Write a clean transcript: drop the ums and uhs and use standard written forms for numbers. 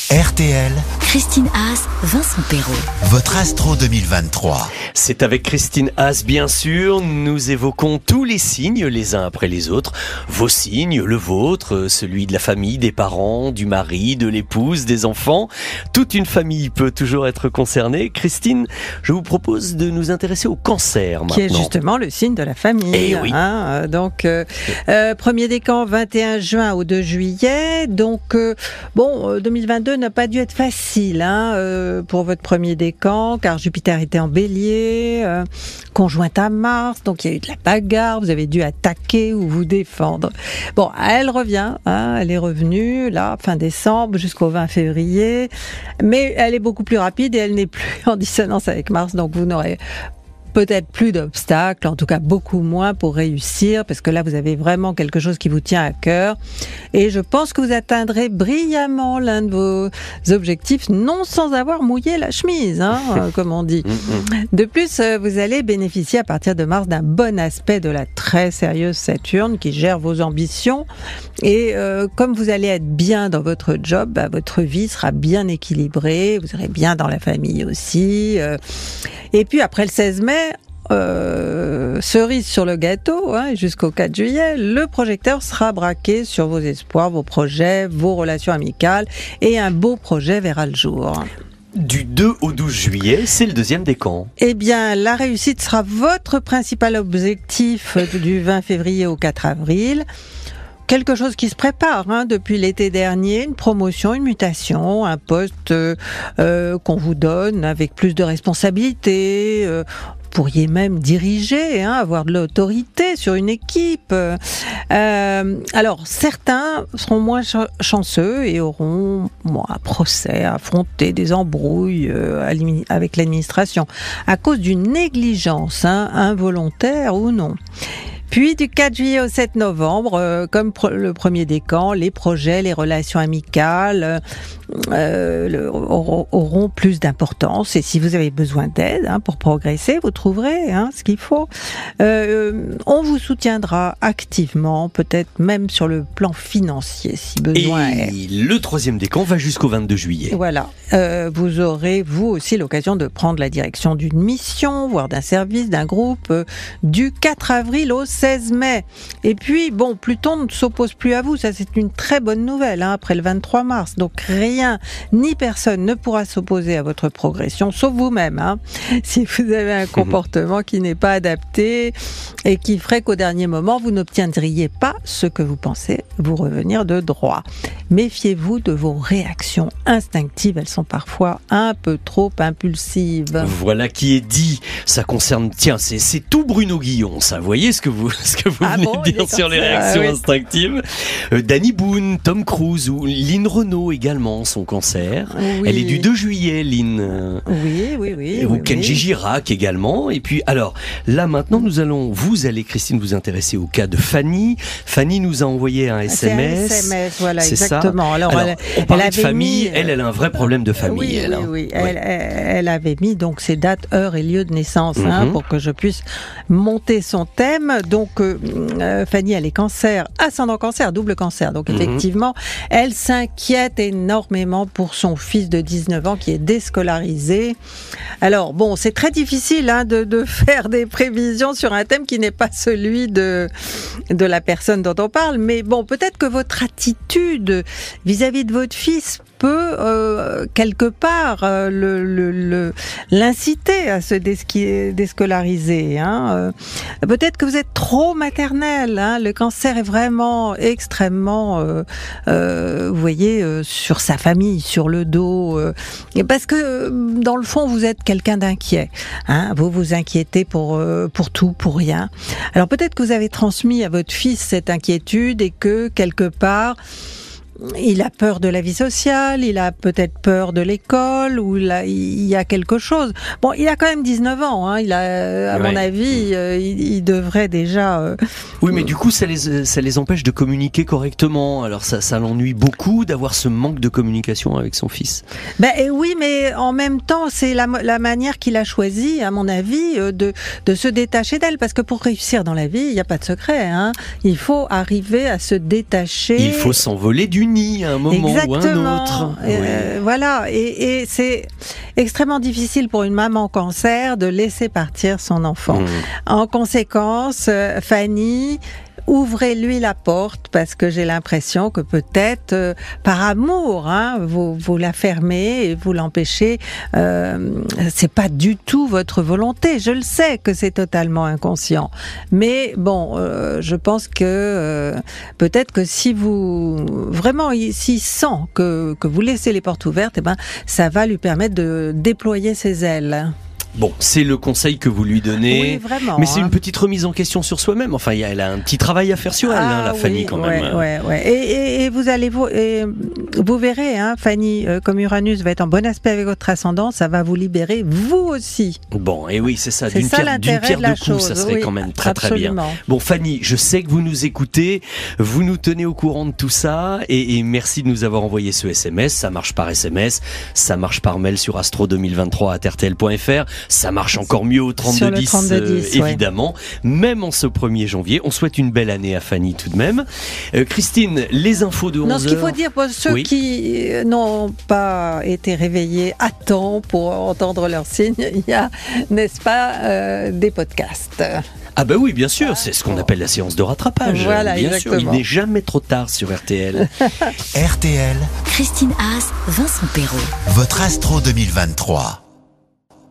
RTL, Christine Haas, Vincent Perrault. votre Astro 2023. C'est avec Christine Haas, bien sûr. Nous évoquons tous les signes les uns après les autres. Vos signes, le vôtre, celui de la famille, des parents, du mari, de l'épouse, des enfants. Toute une famille peut toujours être concernée. Christine, je vous propose de nous intéresser au cancer maintenant. Qui est justement le signe de la famille. Eh oui. Premier décan, 21 juin au 2 juillet. 2022 n'a pas dû être facile pour votre premier décan, car Jupiter était en bélier, conjointe à Mars, donc il y a eu de la bagarre, vous avez dû attaquer ou vous défendre. Bon, elle revient, elle est revenue, là, fin décembre jusqu'au 20 février, mais elle est beaucoup plus rapide et elle n'est plus en dissonance avec Mars, donc vous n'aurez peut-être plus d'obstacles, en tout cas beaucoup moins pour réussir, parce que là vous avez vraiment quelque chose qui vous tient à cœur. Et je pense que vous atteindrez brillamment l'un de vos objectifs, non sans avoir mouillé la chemise, comme on dit. De plus, vous allez bénéficier à partir de mars d'un bon aspect de la très sérieuse Saturne qui gère vos ambitions. Et comme vous allez être bien dans votre job, votre vie sera bien équilibrée, vous serez bien dans la famille aussi. Et puis après le 16 mai, cerise sur le gâteau, jusqu'au 4 juillet, le projecteur sera braqué sur vos espoirs, vos projets, vos relations amicales, et un beau projet verra le jour. Du 2 au 12 juillet, c'est le deuxième décan. Eh bien, la réussite sera votre principal objectif du 20 février au 4 avril. Quelque chose qui se prépare depuis l'été dernier, une promotion, une mutation, un poste qu'on vous donne avec plus de responsabilités. Pourriez même diriger, avoir de l'autorité sur une équipe. Alors, certains seront moins chanceux et auront un procès à affronter, des embrouilles avec l'administration, à cause d'une négligence, involontaire ou non. Puis du 4 juillet au 7 novembre, comme le premier décan, les projets, les relations amicales auront plus d'importance. Et si vous avez besoin d'aide pour progresser, vous trouverez ce qu'il faut. On vous soutiendra activement, peut-être même sur le plan financier, si besoin est. Et le troisième décan va jusqu'au 22 juillet. Voilà. Vous aurez, vous aussi, l'occasion de prendre la direction d'une mission, voire d'un service, d'un groupe, du 4 avril au 16 mai. Et puis, Pluton ne s'oppose plus à vous. Ça, c'est une très bonne nouvelle, après le 23 mars. Donc, rien ni personne ne pourra s'opposer à votre progression, sauf vous-même, si vous avez un comportement qui n'est pas adapté et qui ferait qu'au dernier moment, vous n'obtiendriez pas ce que vous pensez vous revenir de droit. Méfiez-vous de vos réactions instinctives. Elles sont parfois un peu trop impulsives. Voilà qui est dit. Ça concerne, c'est tout Bruno Guillon, ça. Vous voyez ce que vous venez de dire sur les réactions instinctives. Danny Boone, Tom Cruise ou Lynn Renaud également, son cancer. Oui. Elle est du 2 juillet, Lynn. Oui. Ou Kenji Girac également. Et puis, alors, là maintenant, vous allez, Christine, vous intéresser au cas de Fanny. Fanny nous a envoyé un SMS. C'est un SMS, voilà, c'est exactement. Ça. Alors, on parlait de famille. Elle a un vrai problème de famille. Oui. Elle avait mis donc ses dates, heures et lieux de naissance pour que je puisse monter son thème. Donc, Fanny, elle est cancer, ascendant cancer, double cancer. Donc, effectivement, elle s'inquiète énormément pour son fils de 19 ans qui est déscolarisé. Alors, c'est très difficile de faire des prévisions sur un thème qui n'est pas celui de la personne dont on parle. Mais peut-être que votre attitude vis-à-vis de votre fils peut quelque part l'inciter à se déscolariser. Peut-être que vous êtes trop maternel. Le cancer est vraiment extrêmement, vous voyez, sur sa famille, sur le dos. Parce que dans le fond, vous êtes quelqu'un d'inquiet. Vous vous inquiétez pour tout, pour rien. Alors peut-être que vous avez transmis à votre fils cette inquiétude et que quelque part, il a peur de la vie sociale, il a peut-être peur de l'école, ou il y a quelque chose. Il a quand même 19 ans, à mon avis, il devrait déjà... Oui, mais du coup, ça les empêche de communiquer correctement. Alors ça l'ennuie beaucoup d'avoir ce manque de communication avec son fils. Oui, mais en même temps, c'est la manière qu'il a choisie, à mon avis, de se détacher d'elle. Parce que pour réussir dans la vie, il n'y a pas de secret. Il faut arriver à se détacher. Il faut s'envoler du unis à un moment Exactement. ou à un autre. Voilà, et c'est extrêmement difficile pour une maman cancer de laisser partir son enfant. En conséquence, Fanny, ouvrez-lui la porte, parce que j'ai l'impression que peut-être par amour, vous la fermez et vous l'empêchez. C'est pas du tout votre volonté. Je le sais que c'est totalement inconscient, mais bon, je pense que peut-être que si vous vraiment, s'il sent que vous laissez les portes ouvertes, ça va lui permettre de déployer ses ailes. Bon, c'est le conseil que vous lui donnez. Oui, vraiment. Mais c'est une petite remise en question sur soi-même. Enfin, elle a un petit travail à faire sur elle, Fanny, quand même. Ouais. Et vous verrez, Fanny, comme Uranus va être en bon aspect avec votre ascendant, ça va vous libérer, vous aussi. Bon, et oui, c'est ça. C'est D'une ça pierre l'intérêt de la deux coups, ça chose. serait Oui, quand même très absolument. très bien. Bon, Fanny, je sais que vous nous écoutez, vous nous tenez au courant de tout ça, et merci de nous avoir envoyé ce SMS. Ça marche par SMS, ça marche par mail sur astro2023@rtl.fr. Ça marche encore mieux au 3210, évidemment. Même en ce 1er janvier. On souhaite une belle année à Fanny tout de même. Christine, les infos de 11h. Non, ce qu'il faut dire pour ceux qui n'ont pas été réveillés à temps pour entendre leurs signes, il y a, n'est-ce pas, des podcasts. Ah bah oui, bien sûr, c'est ce qu'on appelle la séance de rattrapage. Voilà, bien exactement. sûr, il n'est jamais trop tard sur RTL. RTL, Christine Haas, Vincent Perrault. votre Astro 2023.